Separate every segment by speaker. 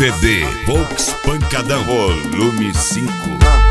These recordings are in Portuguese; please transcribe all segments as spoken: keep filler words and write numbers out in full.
Speaker 1: C D Volks Pancadão Volume cinco.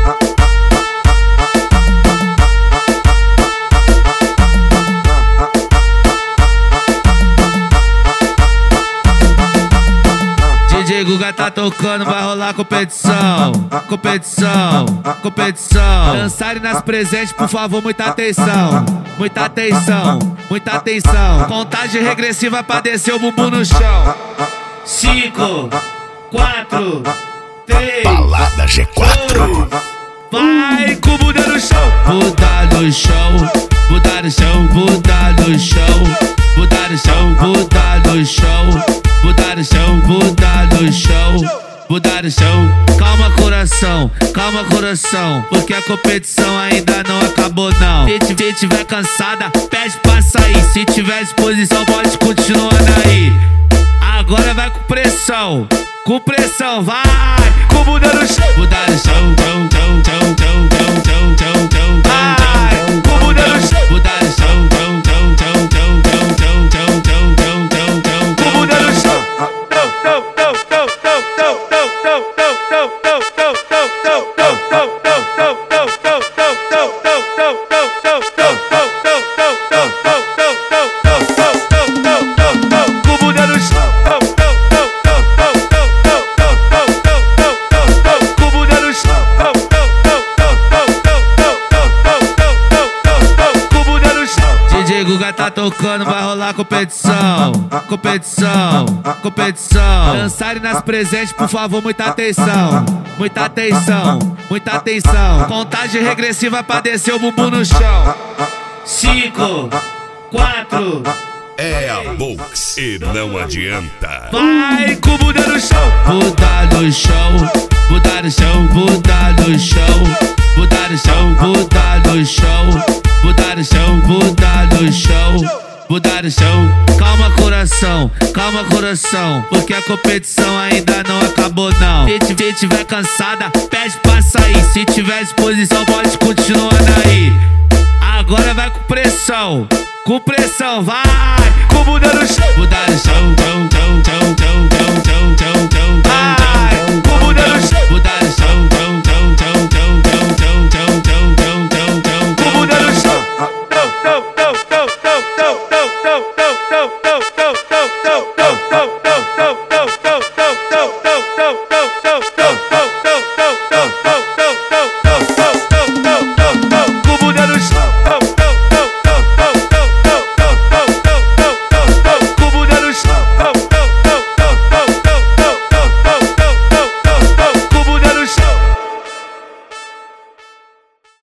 Speaker 2: D J Guga tá tocando, vai rolar competição, competição, competição. Dançarem nas presentes, por favor, muita atenção, muita atenção, muita atenção. Contagem regressiva pra descer o bumbum no chão. Cinco, quatro, três,
Speaker 1: Balada G quatro.
Speaker 2: vai com o bunda no chão. Bunda no chão, bunda no chão, bunda no chão, bunda no chão, bunda no chão, bunda no chão, bunda no chão, bunda no chão. Calma coração, calma coração, porque a competição ainda não acabou não. Se se tiver cansada, pede pra sair. Se tiver disposição, pode continuar aí. Agora vai com pressão, com pressão, vai com bunda no chão, bunda no chão, chão, chão, chão, chão, chão, chão, chão, chão, vai com bunda no chão, bunda no chão, chão, chão, chão, chão, chão, chão, chão, chão, chão, chão, chão, com bunda no chão. Guga tá tocando, vai rolar competição, competição, competição. Dançarem nas presentes, por favor, muita atenção, muita atenção, muita atenção. Contagem regressiva pra descer o bumbum no chão. Cinco, quatro,
Speaker 1: É a Volks e não adianta.
Speaker 2: vai com bunda no chão, bunda no chão, bunda no chão, bunda no chão, bunda no chão, bunda no chão, bunda no chão, bunda no chão, bunda no chão. Calma coração, calma coração, porque a competição ainda não acabou não. Se se tiver cansada, pede pra sair. Se tiver disposição, pode continuar aí. Agora vai com pressão, com pressão, vai com bunda no chão, bunda no chão, chão, chão, chão, chão, chão, chão, chão, chão, vai com bunda no chão, bunda